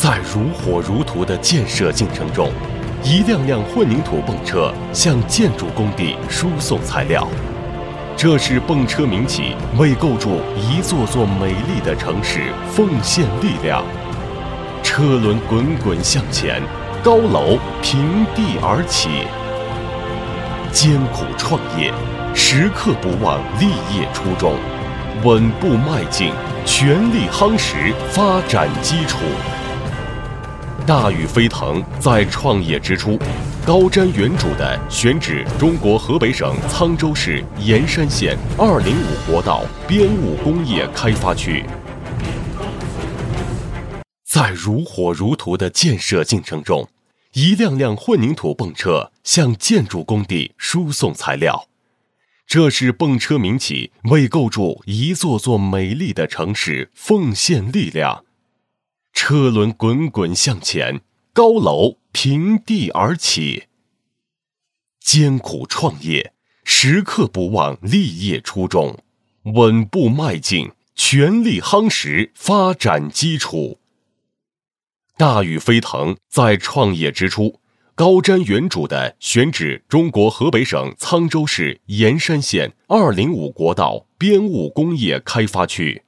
在如火如荼的建设进程中，一辆辆混凝土泵车向建筑工地输送材料。这是泵车民企为构筑一座座美丽的城市奉献力量。车轮滚滚向前，高楼平地而起。艰苦创业，时刻不忘立业初衷，稳步迈进，全力夯实发展基础。大雨飞腾在创业之初，高瞻远瞩地选址中国河北省沧州市盐山县205国道编务工业开发区。在如火如荼的建设进程中，一辆辆混凝土泵车向建筑工地输送材料。这是泵车民企为构筑一座座美丽的城市奉献力量。车轮滚滚向前，高楼平地而起。艰苦创业，时刻不忘立业初衷，稳步迈进，全力夯实发展基础。大雨飞腾在创业之初，高瞻远瞩地选址中国河北省沧州市盐山县205国道编务工业开发区。